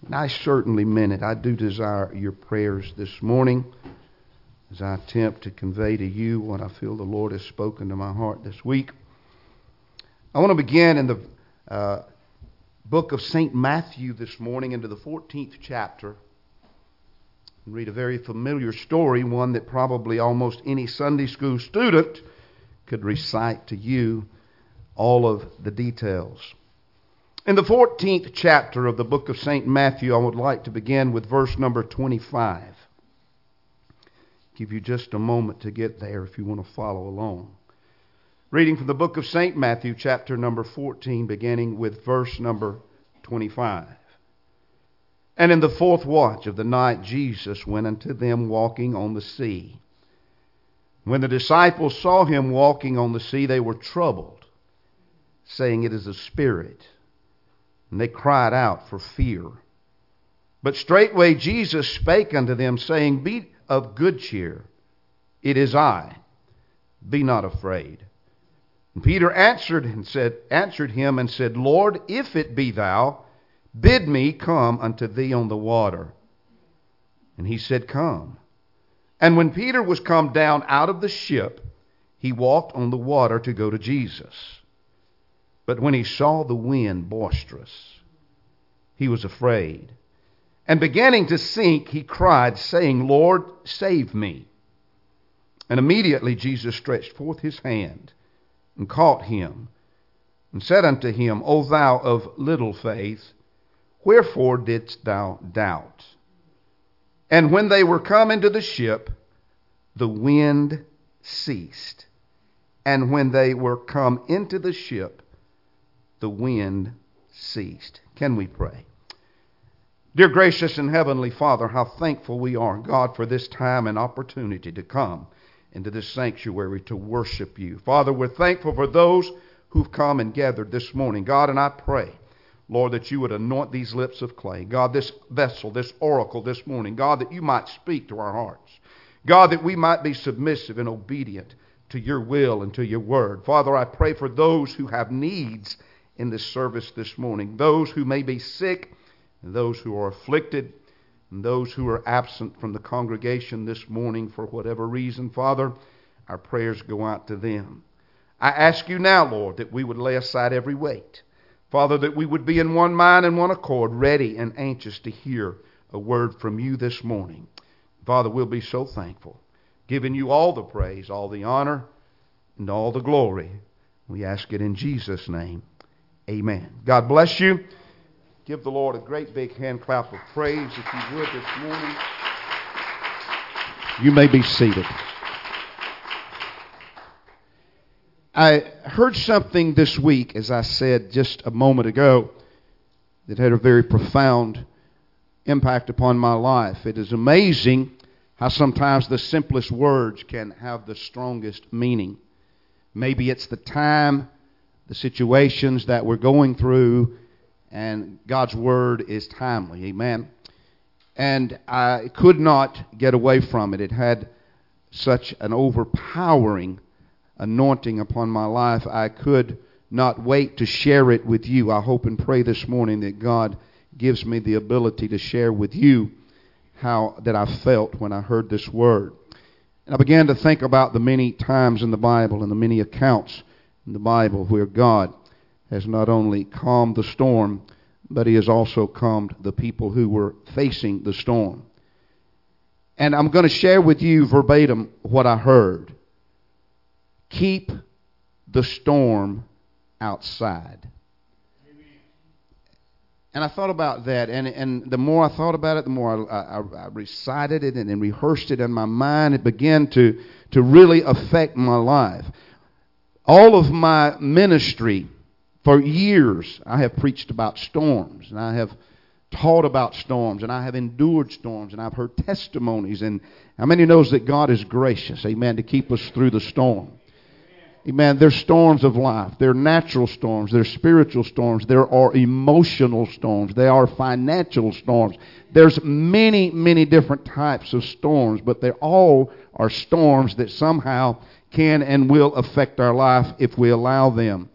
And I certainly meant it. I do desire your prayers this morning as I attempt to convey to you what I feel the Lord has spoken to my heart this week. I want to begin in the book of St. Matthew this morning, into the 14th chapter, and read a very familiar story, one that probably almost any Sunday school student could recite to you all of the details. In the 14th chapter of the book of St. Matthew, I would like to begin with verse number 25. Give you just a moment to get there if you want to follow along. Reading from the book of St. Matthew, chapter number 14, beginning with verse number 25. And in the fourth watch of the night, Jesus went unto them walking on the sea. When the disciples saw him walking on the sea, they were troubled, saying, It is a spirit. And they cried out for fear. But straightway Jesus spake unto them, saying, Be of good cheer, it is I, be not afraid. And Peter answered him and said, Lord, if it be thou, bid me come unto thee on the water. And he said, Come. And when Peter was come down out of the ship, he walked on the water to go to Jesus. But when he saw the wind boisterous, he was afraid. And beginning to sink, he cried, saying, Lord, save me. And immediately Jesus stretched forth his hand and caught him, and said unto him, O thou of little faith, wherefore didst thou doubt? And when they were come into the ship, the wind ceased. And when they were come into the ship, the wind ceased. Can we pray? Dear gracious and heavenly Father, how thankful we are, God, for this time and opportunity to come into this sanctuary to worship you. Father, we're thankful for those who've come and gathered this morning. God, and I pray, Lord, that you would anoint these lips of clay. God, this vessel, this oracle this morning. God, that you might speak to our hearts. God, that we might be submissive and obedient to your will and to your word. Father, I pray for those who have needs in this service this morning. Those who may be sick, and those who are afflicted, and those who are absent from the congregation this morning for whatever reason. Father, our prayers go out to them. I ask you now, Lord, that we would lay aside every weight. Father, that we would be in one mind and one accord, ready and anxious to hear a word from you this morning. Father, we'll be so thankful, giving you all the praise, all the honor, and all the glory. We ask it in Jesus' name. Amen. God bless you. Give the Lord a great big hand clap of praise, if you would, this morning. You may be seated. I heard something this week, as I said just a moment ago, that had a very profound impact upon my life. It is amazing how sometimes the simplest words can have the strongest meaning. Maybe it's the time, the situations that we're going through, and God's word is timely. Amen. And I could not get away from it. It had such an overpowering anointing upon my life. I could not wait to share it with you. I hope and pray this morning that God gives me the ability to share with you how that I felt when I heard this word. And I began to think about the many times in the Bible and the many accounts in the Bible where God has not only calmed the storm, but he has also calmed the people who were facing the storm. And I'm going to share with you verbatim what I heard. Keep the storm outside. Amen. And I thought about that, and the more I thought about it, the more I recited it and rehearsed it in my mind. It began to really affect my life. All of my ministry, for years, I have preached about storms, and I have taught about storms, and I have endured storms, and I've heard testimonies. And how many knows that God is gracious, amen, to keep us through the storm? Amen. There's storms of life. There are natural storms. There are spiritual storms. There are emotional storms. There are financial storms. There's many, many different types of storms, but they all are storms that somehow can and will affect our life if we allow them.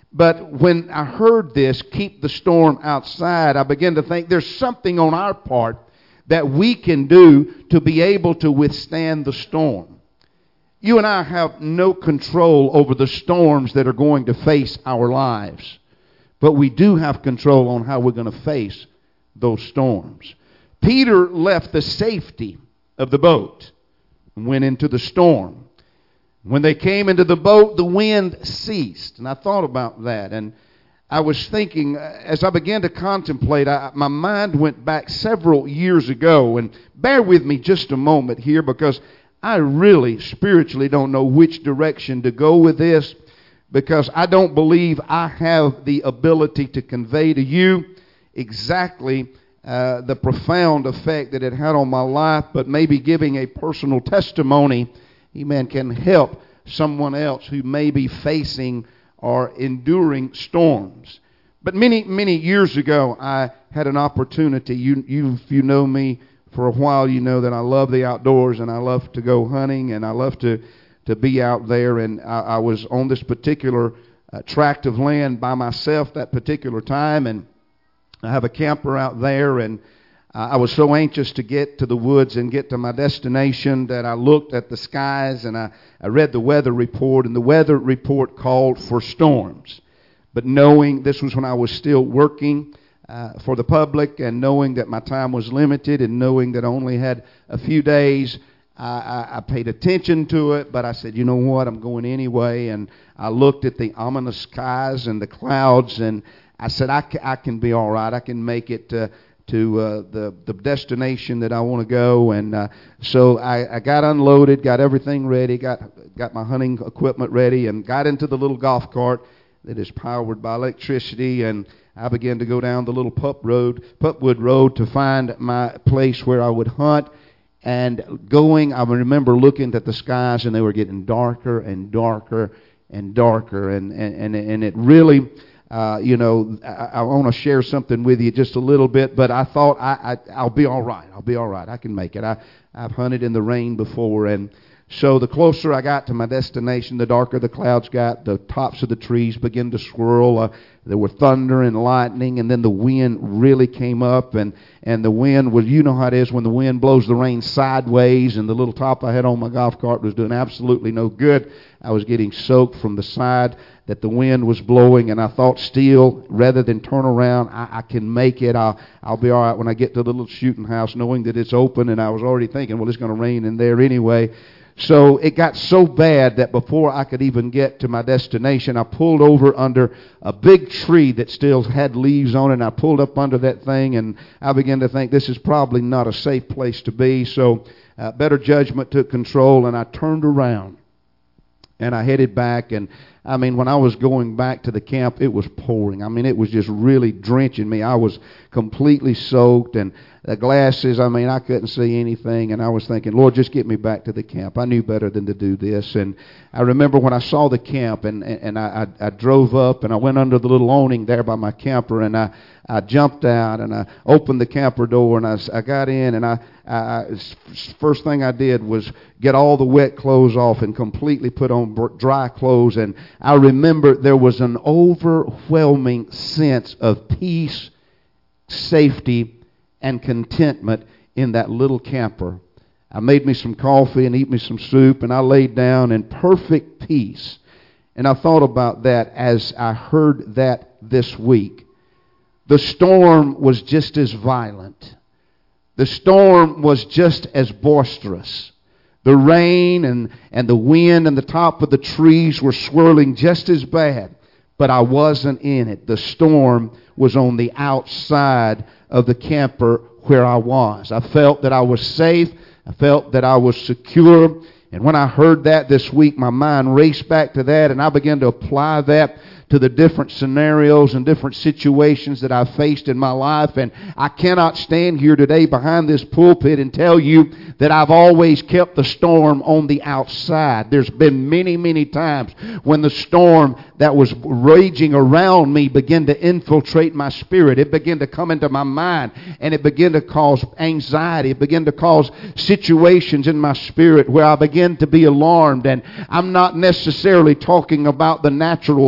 But when I heard this, keep the storm outside, I began to think there's something on our part that we can do to be able to withstand the storm. You and I have no control over the storms that are going to face our lives. But we do have control on how we're going to face those storms. Peter left the safety of the boat and went into the storm. When they came into the boat, the wind ceased. And I thought about that. And I was thinking, as I began to contemplate, my mind went back several years ago. And bear with me just a moment here, because I really spiritually don't know which direction to go with this, because I don't believe I have the ability to convey to you exactly the profound effect that it had on my life, but maybe giving a personal testimony, amen, can help someone else who may be facing or enduring storms. But many, many years ago, I had an opportunity. If you know me for a while, you know that I love the outdoors, and I love to go hunting, and I love to be out there. And I was on this particular tract of land by myself that particular time, and I have a camper out there, and I was so anxious to get to the woods and get to my destination that I looked at the skies, and I read the weather report, and the weather report called for storms. But knowing this was when I was still working for the public, and knowing that my time was limited, and knowing that I only had a few days, I paid attention to it, but I said, you know what, I'm going anyway. And I looked at the ominous skies and the clouds, and I said, I can be all right. I can make it to the destination that I want to go. And so I got unloaded, got everything ready, got my hunting equipment ready, and got into the little golf cart that is powered by electricity, and I began to go down the little Pupwood Road to find my place where I would hunt. And going, I remember looking at the skies, and they were getting darker and darker and darker. And it really, I want to share something with you just a little bit, but I thought I'll be all right. I'll be all right. I can make it. I've hunted in the rain before, and so the closer I got to my destination, the darker the clouds got. The tops of the trees began to swirl. There were thunder and lightning, and then the wind really came up, and the wind was, you know how it is when the wind blows the rain sideways, and the little top I had on my golf cart was doing absolutely no good. I was getting soaked from the side that the wind was blowing, and I thought still, rather than turn around, I can make it. I'll be all right when I get to the little shooting house, knowing that it's open, and I was already thinking, well, it's going to rain in there anyway. So it got so bad that before I could even get to my destination, I pulled over under a big tree that still had leaves on it, and I pulled up under that thing, and I began to think this is probably not a safe place to be. So better judgment took control, and I turned around, and I headed back. And I mean, when I was going back to the camp, it was pouring. I mean, it was just really drenching me. I was completely soaked, and the glasses, I mean, I couldn't see anything, and I was thinking, Lord, just get me back to the camp. I knew better than to do this. And I remember when I saw the camp, and I drove up, and I went under the little awning there by my camper, and I jumped out, and I opened the camper door, and I got in, and first thing I did was get all the wet clothes off and completely put on dry clothes. And I remember there was an overwhelming sense of peace, safety, and contentment in that little camper. I made me some coffee and eat me some soup, and I laid down in perfect peace. And I thought about that as I heard that this week. The storm was just as violent. The storm was just as boisterous. The rain and the wind and the top of the trees were swirling just as bad, but I wasn't in it. The storm was on the outside of the camper where I was. I felt that I was safe. I felt that I was secure. And when I heard that this week, my mind raced back to that, and I began to apply that to the different scenarios and different situations that I've faced in my life. And I cannot stand here today behind this pulpit and tell you that I've always kept the storm on the outside. There's been many, many times when the storm that was raging around me began to infiltrate my spirit. It began to come into my mind, and it began to cause anxiety. It began to cause situations in my spirit where I began to be alarmed. And I'm not necessarily talking about the natural storm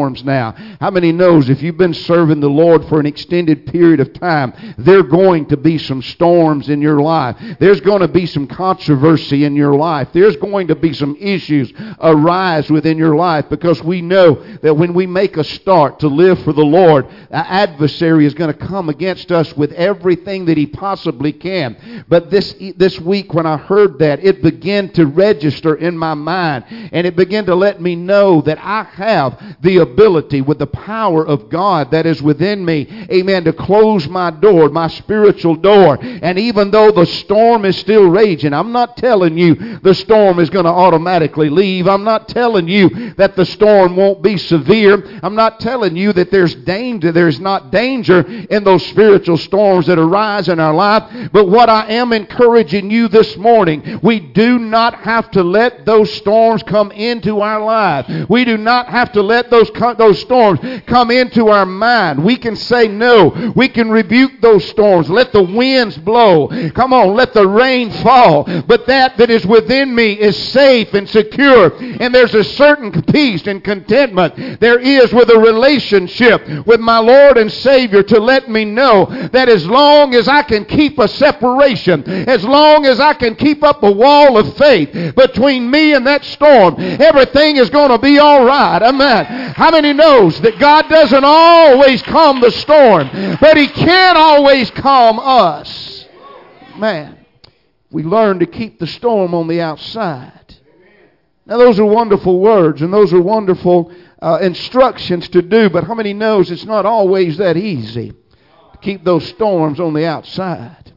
storms now. How many knows if you've been serving the Lord for an extended period of time, there are going to be some storms in your life. There's going to be some controversy in your life. There's going to be some issues arise within your life, because we know that when we make a start to live for the Lord, an adversary is going to come against us with everything that he possibly can. But this week when I heard that, it began to register in my mind, and it began to let me know that I have the ability, with the power of God that is within me, amen, to close my door, my spiritual door. And even though the storm is still raging, I'm not telling you the storm is going to automatically leave. I'm not telling you that the storm won't be severe. I'm not telling you that there's danger. There's not danger in those spiritual storms that arise in our life. But what I am encouraging you this morning, we do not have to let those storms come into our life. We do not have to let those storms come into our mind. We can say no. We can rebuke those storms. Let the winds blow. Come on, let the rain fall. But that is within me is safe and secure. And there's a certain peace and contentment there is with a relationship with my Lord and Savior, to let me know that as long as I can keep a separation, as long as I can keep up a wall of faith between me and that storm, everything is going to be all right. Amen. How many knows that God doesn't always calm the storm, but he can always calm us? Man, we learn to keep the storm on the outside. Now, those are wonderful words, and those are wonderful instructions to do, but how many knows it's not always that easy to keep those storms on the outside?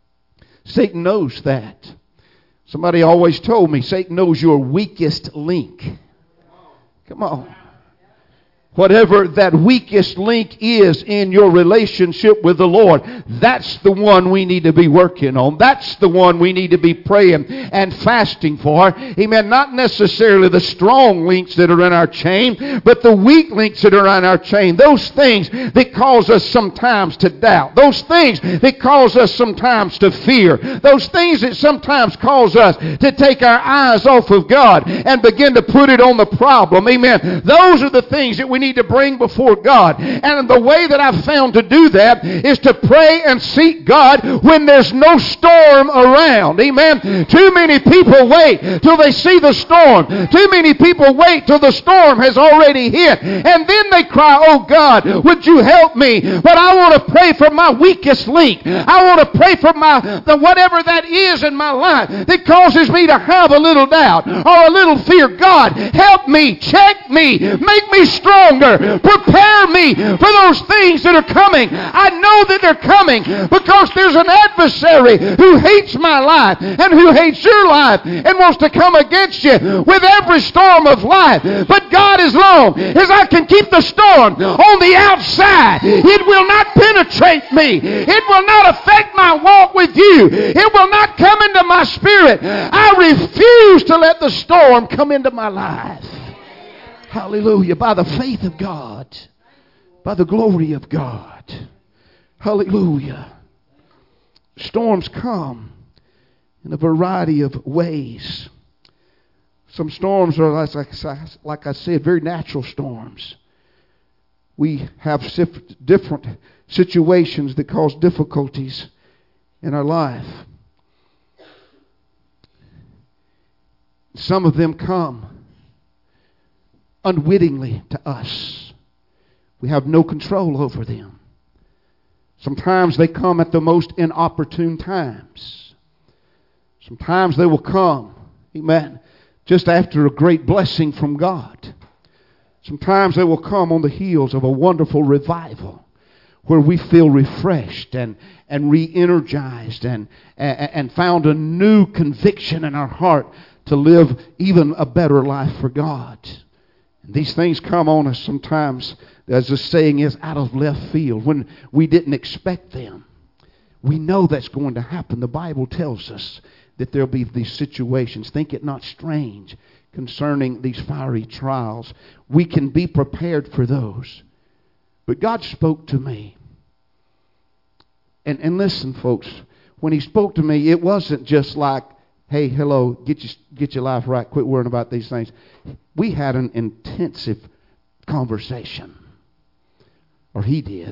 Satan knows that. Somebody always told me Satan knows your weakest link. Come on. Whatever that weakest link is in your relationship with the Lord, that's the one we need to be working on. That's the one we need to be praying and fasting for. Amen. Not necessarily the strong links that are in our chain, but the weak links that are in our chain. Those things that cause us sometimes to doubt. Those things that cause us sometimes to fear. Those things that sometimes cause us to take our eyes off of God and begin to put it on the problem. Amen. Those are the things that we need to bring before God. And the way that I've found to do that is to pray and seek God when there's no storm around. Amen. Too many people wait till they see the storm. Too many people wait till the storm has already hit. And then they cry, oh God, would you help me? But I want to pray for my weakest link. I want to pray for the whatever that is in my life that causes me to have a little doubt or a little fear. God, help me, check me, make me stronger. Prepare me for those things that are coming. I know that they're coming because there's an adversary who hates my life and who hates your life and wants to come against you with every storm of life. But God, as long as I can keep the storm on the outside, it will not penetrate me. It will not affect my walk with you. It will not come into my spirit. I refuse to let the storm come into my life. Hallelujah. By the faith of God. By the glory of God. Hallelujah. Storms come in a variety of ways. Some storms are, like I said, very natural storms. We have different situations that cause difficulties in our life. Some of them come unwittingly to us. We have no control over them. Sometimes they come at the most inopportune times. Sometimes they will come, amen, just after a great blessing from God. Sometimes they will come on the heels of a wonderful revival where we feel refreshed and re-energized and found a new conviction in our heart to live even a better life for God. These things come on us sometimes, as the saying is, out of left field, when we didn't expect them. We know that's going to happen. The Bible tells us that there'll be these situations. Think it not strange concerning these fiery trials. We can be prepared for those. But God spoke to me. And listen, folks, when he spoke to me, it wasn't just like, hey, hello, get your life right, quit worrying about these things. We had an intensive conversation. Or he did.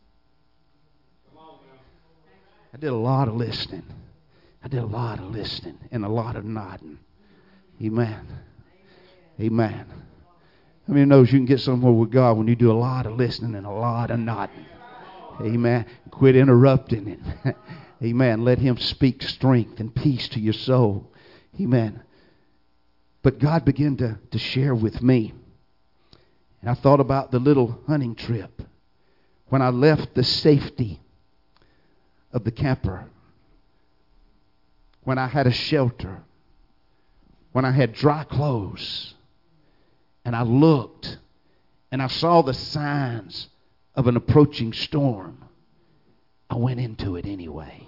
I did a lot of listening. I did a lot of listening and a lot of nodding. Amen. Amen. How many knows you can get somewhere with God when you do a lot of listening and a lot of nodding? Amen. Quit interrupting it. Amen. Let him speak strength and peace to your soul. Amen. But God began to share with me. And I thought about the little hunting trip. When I left the safety of the camper. When I had a shelter. When I had dry clothes. And I looked and I saw the signs of an approaching storm. I went into it anyway.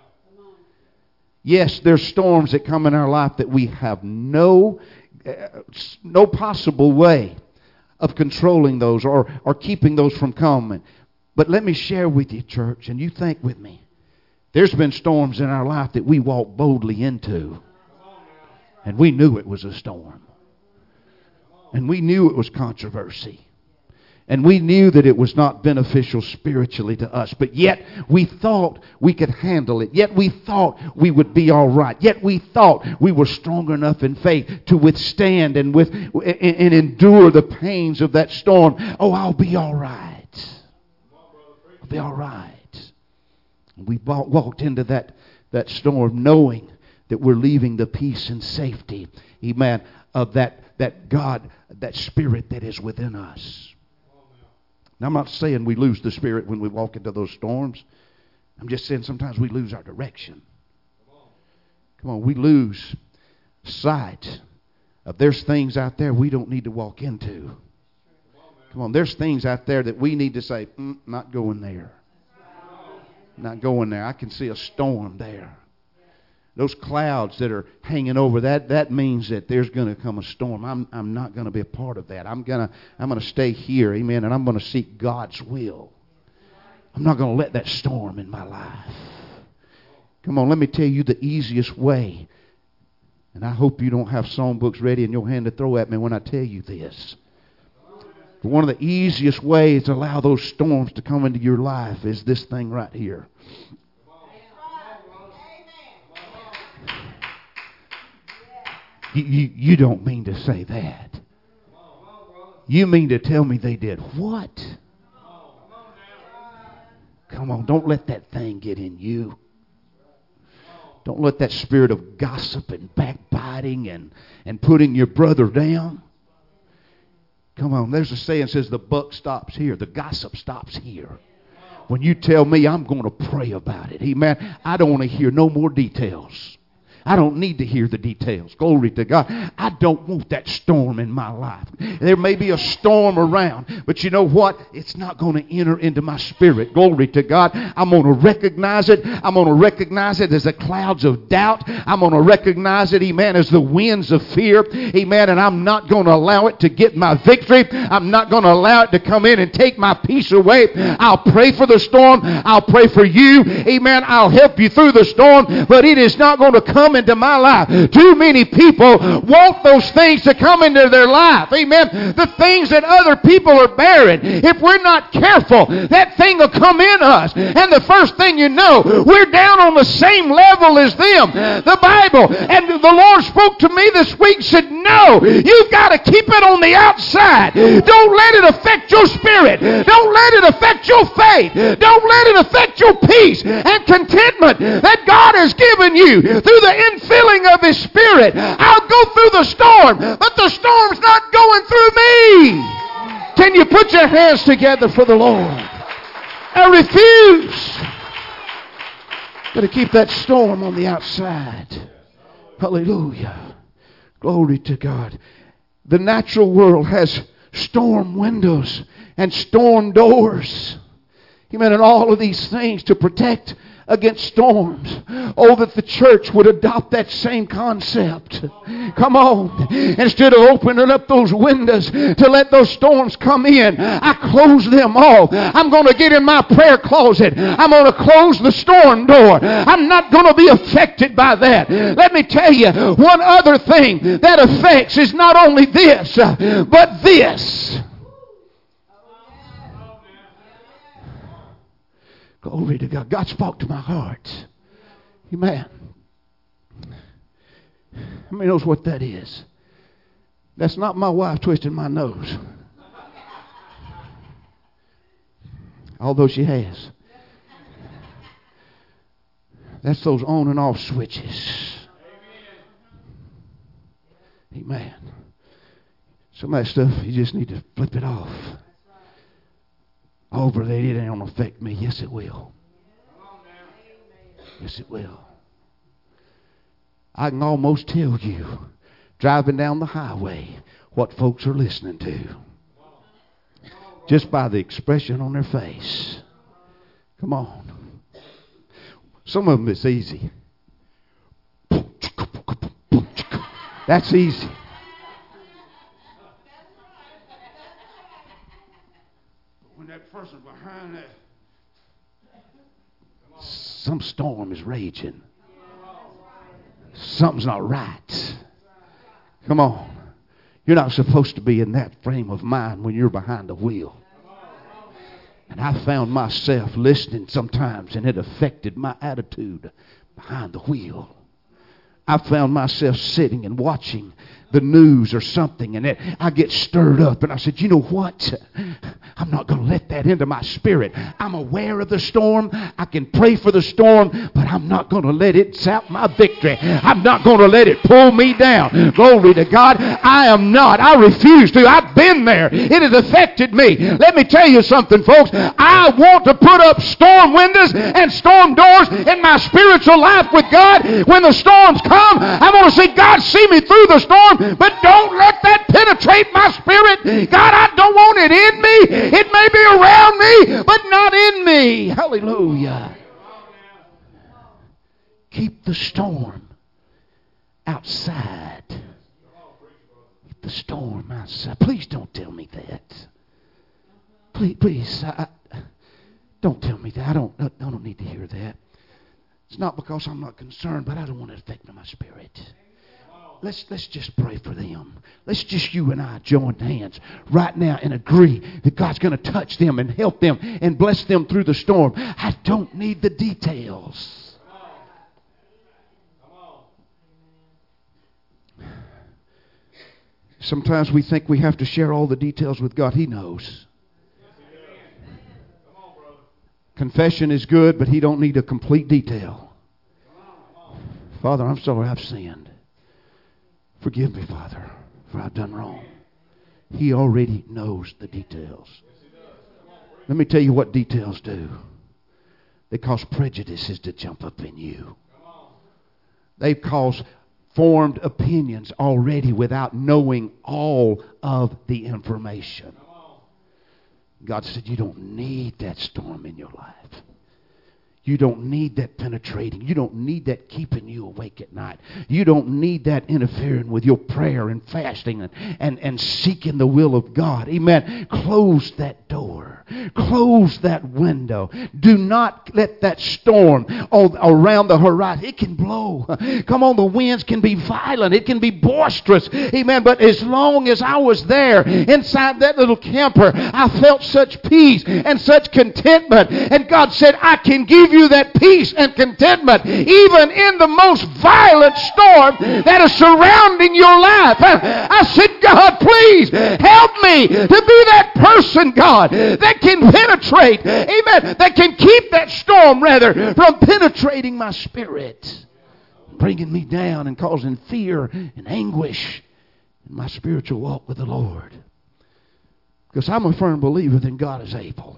Yes, there's storms that come in our life that we have no possible way of controlling those or keeping those from coming. But let me share with you, church, and you think with me. There's been storms in our life that we walked boldly into. And we knew it was a storm. And we knew it was controversy. And we knew that it was not beneficial spiritually to us. But yet we thought we could handle it. Yet we thought we would be all right. Yet we thought we were strong enough in faith to withstand and endure the pains of that storm. Oh, I'll be all right. I'll be all right. We walked into that storm knowing that we're leaving the peace and safety, amen, of that God, that Spirit that is within us. Now, I'm not saying we lose the Spirit when we walk into those storms. I'm just saying sometimes we lose our direction. Come on, we lose sight of there's things out there we don't need to walk into. Come on, there's things out there that we need to say, not going there. Not going there. I can see a storm there. Those clouds that are hanging over that means that there's going to come a storm. I'm not going to be a part of that. I'm going to stay here, amen, and I'm going to seek God's will. I'm not going to let that storm in my life. Come on, let me tell you the easiest way. And I hope you don't have songbooks ready in your hand to throw at me when I tell you this. But one of the easiest ways to allow those storms to come into your life is this thing right here. You don't mean to say that. You mean to tell me they did what? Come on, don't let that thing get in you. Don't let that spirit of gossip and backbiting and putting your brother down. Come on, there's a saying that says the buck stops here. The gossip stops here. When you tell me I'm going to pray about it, amen, I don't want to hear no more details. I don't need to hear the details. Glory to God. I don't want that storm in my life. There may be a storm around, but you know what? It's not going to enter into my spirit. Glory to God. I'm going to recognize it. I'm going to recognize it as the clouds of doubt. I'm going to recognize it, amen, as the winds of fear. Amen. And I'm not going to allow it to get my victory. I'm not going to allow it to come in and take my peace away. I'll pray for the storm. I'll pray for you. Amen. I'll help you through the storm, but it is not going to come into my life. Too many people want those things to come into their life. Amen. The things that other people are bearing. If we're not careful, that thing will come in us. And the first thing you know, we're down on the same level as them. The Bible, and the Lord spoke to me this week, said, no, you've got to keep it on the outside. Don't let it affect your spirit. Don't let it affect your faith. Don't let it affect your peace and contentment that God has given you through the infilling of His Spirit. I'll go through the storm, but the storm's not going through me. Can you put your hands together for the Lord? I refuse. Got to keep that storm on the outside. Hallelujah. Glory to God. The natural world has storm windows and storm doors. Amen. And all of these things to protect against storms. Oh, that the church would adopt that same concept. Come on. Instead of opening up those windows to let those storms come in, I close them off. I'm going to get in my prayer closet. I'm going to close the storm door. I'm not going to be affected by that. Let me tell you, one other thing that affects is not only this, but this. Glory to God. God spoke to my heart. Amen. How many knows what that is? That's not my wife twisting my nose. Although she has. That's those on and off switches. Amen. Some of that stuff, you just need to flip it off. Oh, brother, it ain't going to affect me. Yes, it will. Yes, it will. I can almost tell you, driving down the highway, what folks are listening to. Just by the expression on their face. Come on. Some of them it's easy. That's easy. When that person behind that, some storm is raging. Something's not right. Come on. You're not supposed to be in that frame of mind when you're behind the wheel. And I found myself listening sometimes, and it affected my attitude behind the wheel. I found myself sitting and watching the news or something, and I get stirred up, and I said, you know what? I'm not going to let that into my spirit. I'm aware of the storm. I can pray for the storm, but I'm not going to let it sap my victory. I'm not going to let it pull me down. Glory to God. I am not. I refuse to. I've been there. It has affected me. Let me tell you something, folks. I want to put up storm windows and storm doors in my spiritual life with God. When the storms come, I want to see God see me through the storm. But don't let that penetrate my spirit. God, I don't want it in me. It may be around me, but not in me. Hallelujah. Keep the storm outside. Keep the storm outside. Please don't tell me that. Please, don't tell me that. I don't need to hear that. It's not because I'm not concerned, but I don't want it affecting my spirit. Let's just pray for them. Let's just you and I join hands right now and agree that God's going to touch them and help them and bless them through the storm. I don't need the details. Sometimes we think we have to share all the details with God. He knows. Confession is good, but He don't need a complete detail. Father, I'm sorry I've sinned. Forgive me, Father, for I've done wrong. He already knows the details. Let me tell you what details do. They cause prejudices to jump up in you. They've caused formed opinions already without knowing all of the information. God said, you don't need that storm in your life. You don't need that penetrating. You don't need that keeping you awake at night. You don't need that interfering with your prayer and fasting and seeking the will of God. Amen. Close that door. Close that window. Do not let that storm around the horizon. It can blow. Come on, the winds can be violent. It can be boisterous. Amen. But as long as I was there inside that little camper, I felt such peace and such contentment. And God said, I can give you that peace and contentment even in the most violent storm that is surrounding your life. I said, God, please help me to be that person, God, that can penetrate, amen, that can keep that storm, rather, from penetrating my spirit, bringing me down and causing fear and anguish in my spiritual walk with the Lord. Because I'm a firm believer that God is able.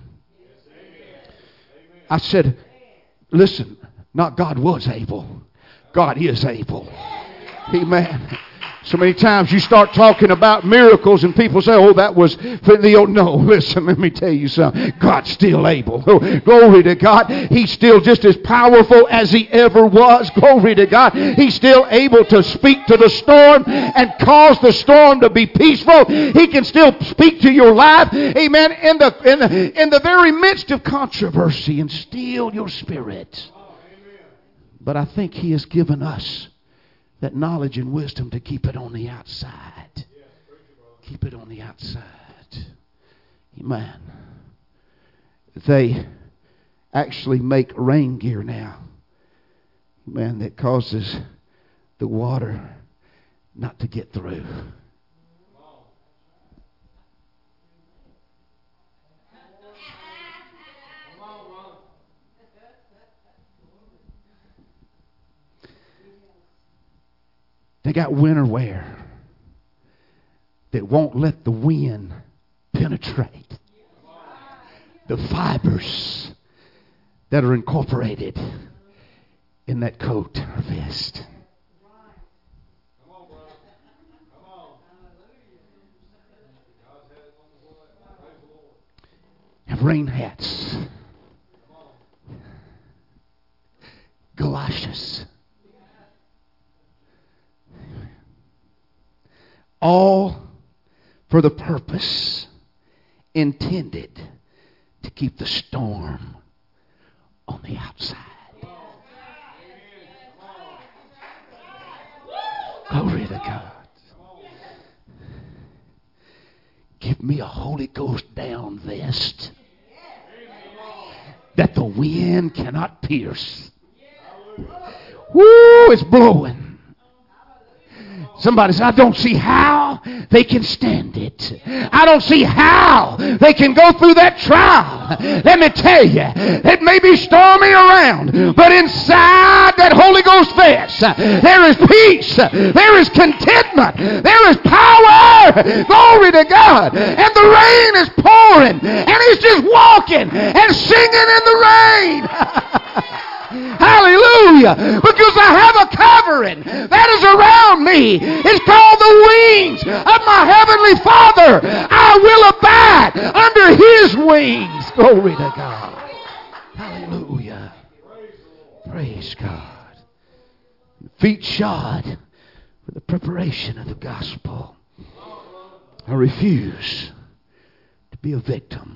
I said, listen, not God was able. God is able. Amen. So many times you start talking about miracles and people say, oh, that was for the... No, listen, let me tell you something. God's still able. Oh, glory to God. He's still just as powerful as He ever was. Glory to God. He's still able to speak to the storm and cause the storm to be peaceful. He can still speak to your life. Amen. In the very midst of controversy and still your spirit. But I think He has given us that knowledge and wisdom to keep it on the outside. Keep it on the outside. Amen. They actually make rain gear now, man, that causes the water not to get through. They got winter wear that won't let the wind penetrate the fibers that are incorporated in that coat or vest. Have rain hats, galoshes, all for the purpose intended to keep the storm on the outside. Glory to God. Give me a Holy Ghost down vest that the wind cannot pierce. Woo, it's blowing. Somebody said, I don't see how they can stand it. I don't see how they can go through that trial. Let me tell you, it may be stormy around, but inside that Holy Ghost vest, there is peace. There is contentment. There is power. Glory to God. And the rain is pouring, and he's just walking and singing in the rain. Hallelujah. Because I have a covering that is around me. It's called the wings of my heavenly Father. I will abide under his wings. Glory to God. Hallelujah. Praise God. Feet shod for the preparation of the gospel. I refuse to be a victim.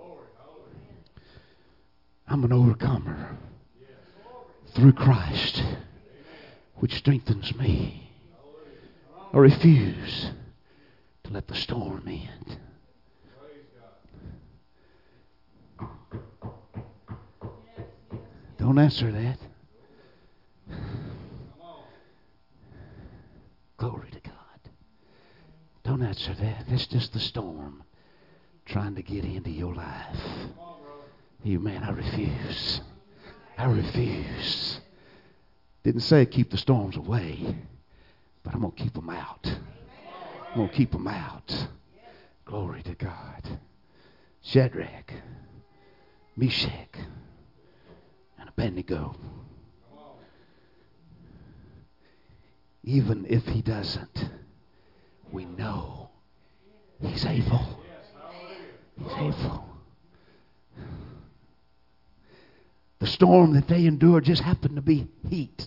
I'm an overcomer through Christ, which strengthens me. I refuse to let the storm end. Don't answer that. Glory to God. Don't answer that. It's just the storm trying to get into your life. Amen. I refuse. I refuse. Didn't say keep the storms away, but I'm going to keep them out. I'm going to keep them out. Glory to God. Shadrach, Meshach, and Abednego. Even if he doesn't, we know he's able. He's able. The storm that they endured just happened to be heat.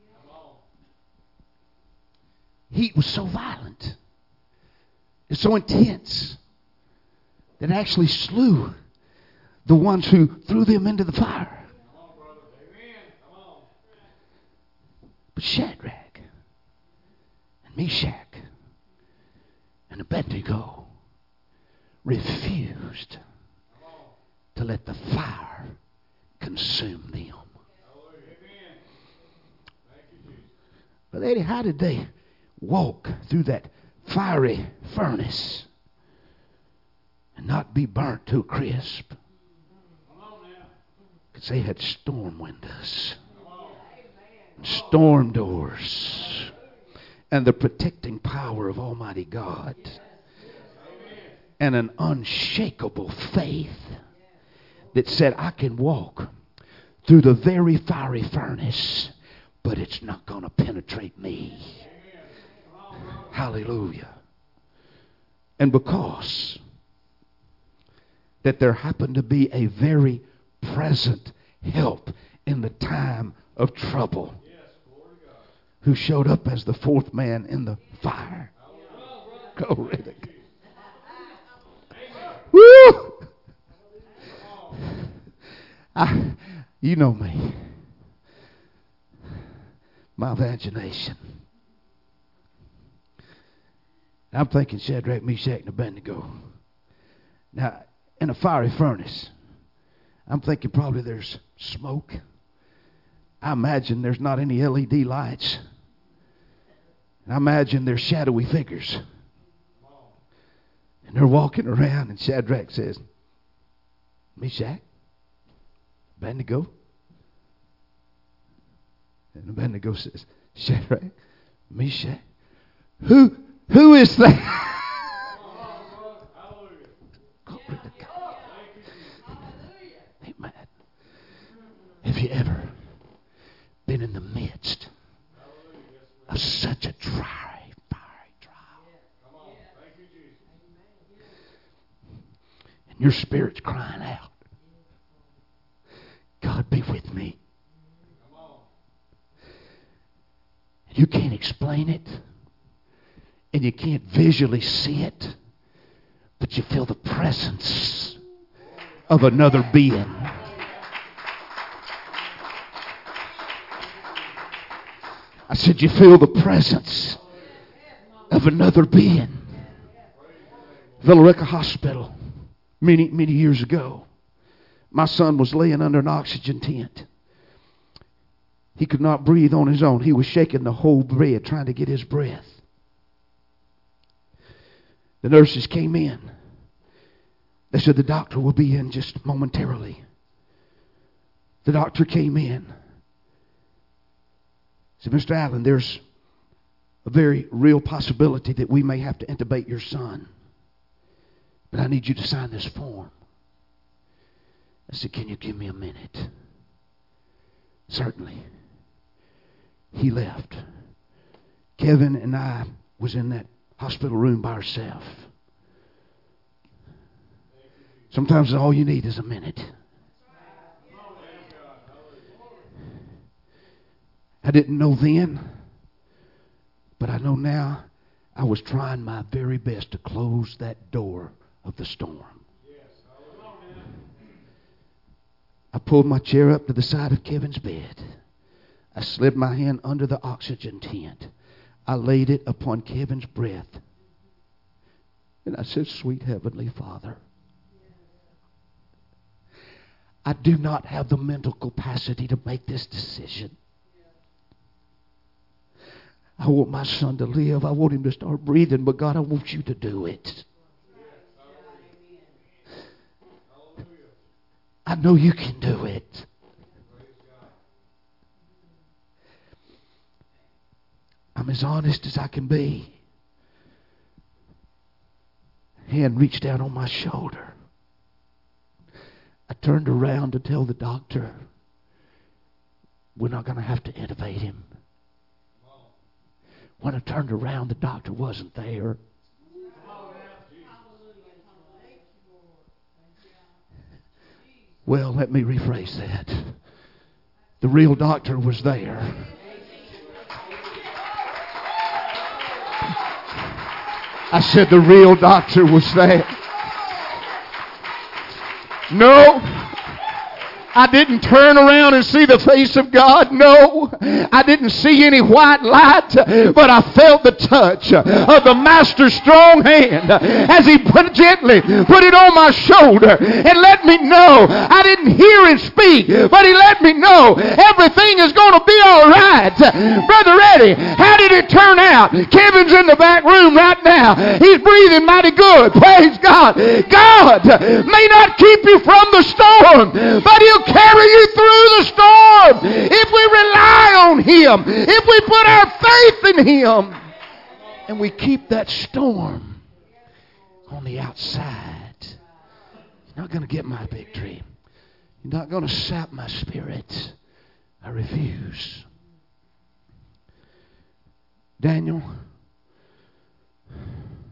Heat was so violent. It's so intense that it actually slew the ones who threw them into the fire. But Shadrach and Meshach and Abednego refused to let the fire consume them. But Eddie, how did they walk through that fiery furnace and not be burnt to a crisp? Because they had storm windows, storm doors, and the protecting power of Almighty God, and an unshakable faith that said, I can walk through the very fiery furnace, but it's not going to penetrate me. Hallelujah. And because that there happened to be a very present help in the time of trouble, who showed up as the fourth man in the fire. Glory to God. Woo! You know me. My imagination. I'm thinking Shadrach, Meshach, and Abednego. Now, in a fiery furnace, I'm thinking probably there's smoke. I imagine there's not any LED lights. And I imagine there's shadowy figures. And they're walking around, and Shadrach says, Meshach, Abednego. And Abednego says, Shadrach, Meshach, who is that? Glory to God. Amen. Have you ever been in the midst of such a fiery trial? And your spirit's crying out, God, be with me. You can't explain it, and you can't visually see it, but you feel the presence of another being. I said, you feel the presence of another being. Villa Rica Hospital, many years ago, my son was laying under an oxygen tent. He could not breathe on his own. He was shaking the whole bed trying to get his breath. The nurses came in. They said the doctor will be in just momentarily. The doctor came in. Said, Mr. Allen, there's a very real possibility that we may have to intubate your son. But I need you to sign this form. I said, can you give me a minute? Certainly. He left. Kevin and I was in that hospital room by ourselves. Sometimes all you need is a minute. I didn't know then, but I know now. I was trying my very best to close that door of the storm. I pulled my chair up to the side of Kevin's bed. I slid my hand under the oxygen tent. I laid it upon Kevin's breath. And I said, sweet Heavenly Father, I do not have the mental capacity to make this decision. I want my son to live. I want him to start breathing. But God, I want you to do it. I know you can do it. I'm as honest as I can be. Hand reached out on my shoulder. I turned around to tell the doctor, we're not going to have to intubate him. When I turned around, the doctor wasn't there. Well, let me rephrase that. The real doctor was there. I said the real doctor was there. No. I didn't turn around and see the face of God. No, I didn't see any white light, but I felt the touch of the Master's strong hand as He gently put it on my shoulder and let me know. I didn't hear Him speak, but He let me know everything is going to be all right. Brother Eddie, how did it turn out? Kevin's in the back room right now. He's breathing mighty good. Praise God. God may not keep you from the storm, but He'll carry you through the storm if we rely on Him, if we put our faith in Him, and we keep that storm on the outside. You're not going to get my victory. You're not going to sap my spirit. I refuse. Daniel, I'm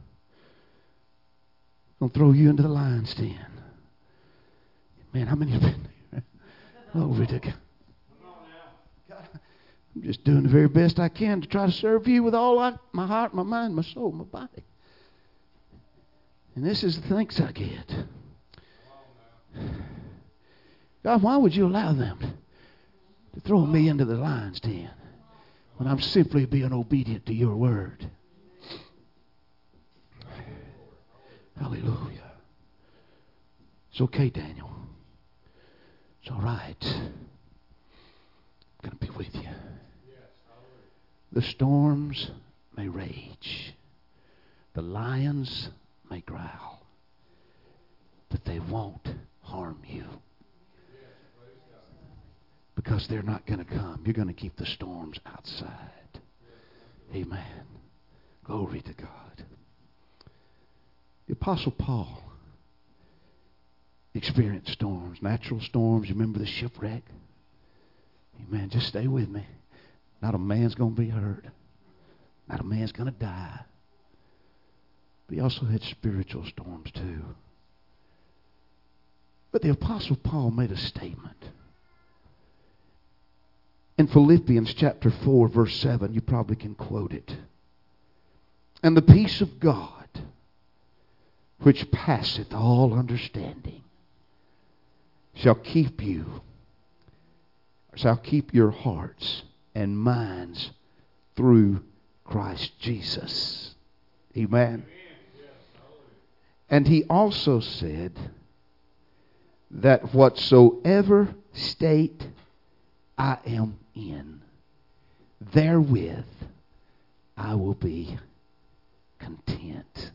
going to throw you into the lion's den. Man, how many have been there? Glory to God. I'm just doing the very best I can to try to serve you with all my heart, my mind, my soul, my body. And this is the thanks I get. God, why would you allow them to throw me into the lion's den when I'm simply being obedient to your word? Hallelujah. It's okay, Daniel. It's all right. I'm going to be with you. The storms may rage. The lions may growl. But they won't harm you. Because they're not going to come. You're going to keep the storms outside. Amen. Glory to God. The Apostle Paul experienced storms, natural storms. You remember the shipwreck? Amen. Just stay with me. Not a man's going to be hurt. Not a man's going to die. But he also had spiritual storms too. But the Apostle Paul made a statement. In Philippians chapter 4, verse 7, you probably can quote it. And the peace of God, which passeth all understanding, shall keep your hearts and minds through Christ Jesus. Amen. And he also said that whatsoever state I am in, therewith I will be content.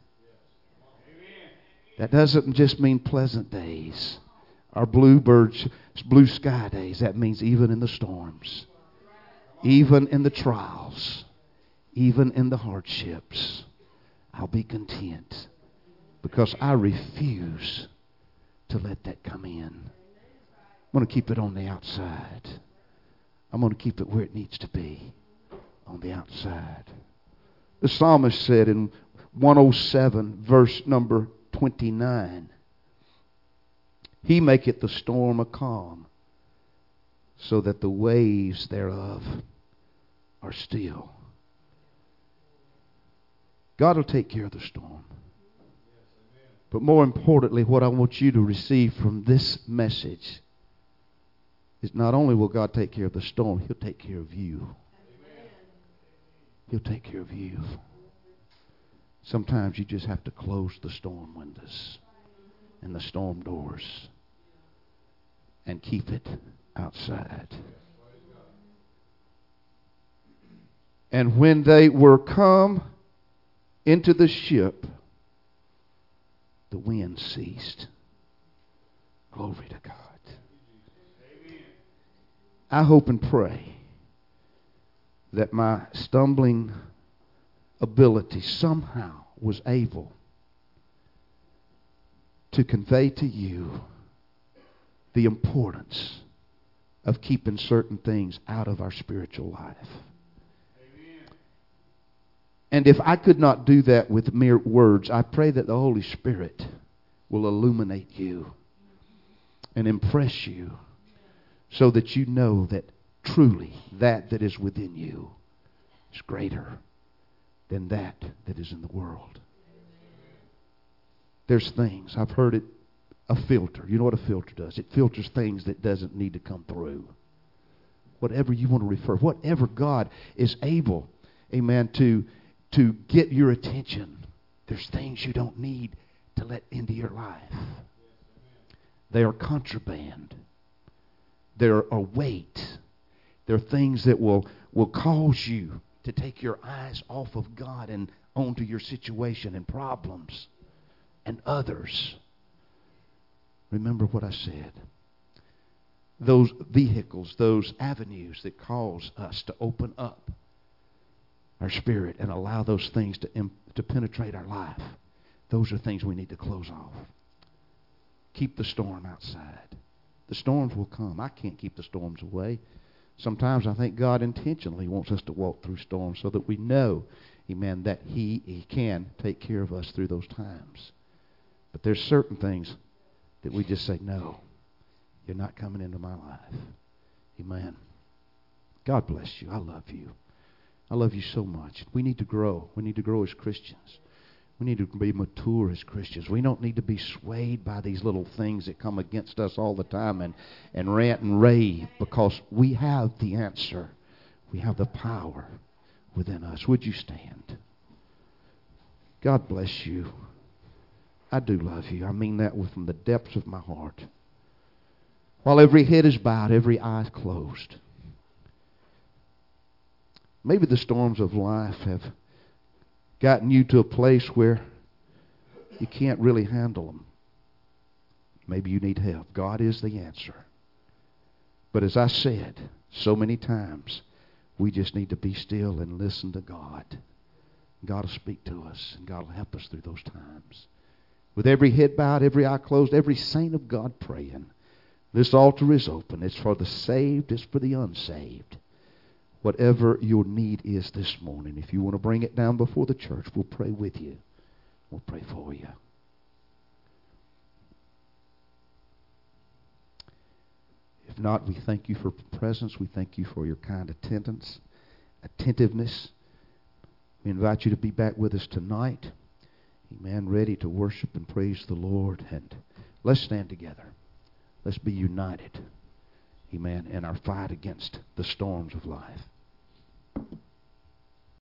That doesn't just mean pleasant days or blue sky days. That means even in the storms, even in the trials, even in the hardships, I'll be content because I refuse to let that come in. I'm going to keep it on the outside. I'm going to keep it where it needs to be, on the outside. The psalmist said in 107, verse number 29, He maketh the storm a calm, so that the waves thereof are still. God will take care of the storm. But more importantly, what I want you to receive from this message is not only will God take care of the storm, He'll take care of you. He'll take care of you. Sometimes you just have to close the storm windows and the storm doors and keep it outside. And when they were come into the ship, the wind ceased. Glory to God. I hope and pray that my stumbling ability somehow was able to convey to you the importance of keeping certain things out of our spiritual life. And if I could not do that with mere words, I pray that the Holy Spirit will illuminate you and impress you so that you know that truly that is within you is greater than that is in the world. There's things, I've heard it, a filter. You know what a filter does? It filters things that doesn't need to come through. Whatever you want to refer, whatever God is able, amen, to get your attention. There's things you don't need to let into your life. They are contraband. They're a weight. They're things that will cause you to take your eyes off of God and onto your situation and problems and others. Remember what I said. Those vehicles, those avenues that cause us to open up our spirit and allow those things to penetrate our life. Those are things we need to close off. Keep the storm outside. The storms will come. I can't keep the storms away. Sometimes I think God intentionally wants us to walk through storms so that we know, amen, that He can take care of us through those times. But there's certain things that we just say, no, you're not coming into my life. Amen. God bless you. I love you. I love you so much. We need to grow. We need to grow as Christians. We need to be mature as Christians. We don't need to be swayed by these little things that come against us all the time and rant and rave, because we have the answer. We have the power within us. Would you stand? God bless you. I do love you. I mean that from the depths of my heart. While every head is bowed, every eye is closed. Maybe the storms of life have gotten you to a place where you can't really handle them. Maybe you need help. God is the answer. But as I said so many times, we just need to be still and listen to God. God will speak to us, and God will help us through those times. With every head bowed, every eye closed, every saint of God praying, this altar is open. It's for the saved. It's for the unsaved. Whatever your need is this morning, if you want to bring it down before the church, we'll pray with you. We'll pray for you. If not, we thank you for presence. We thank you for your kind attentiveness. We invite you to be back with us tonight. Amen. Ready to worship and praise the Lord. And let's stand together. Let's be united. Amen. In our fight against the storms of life.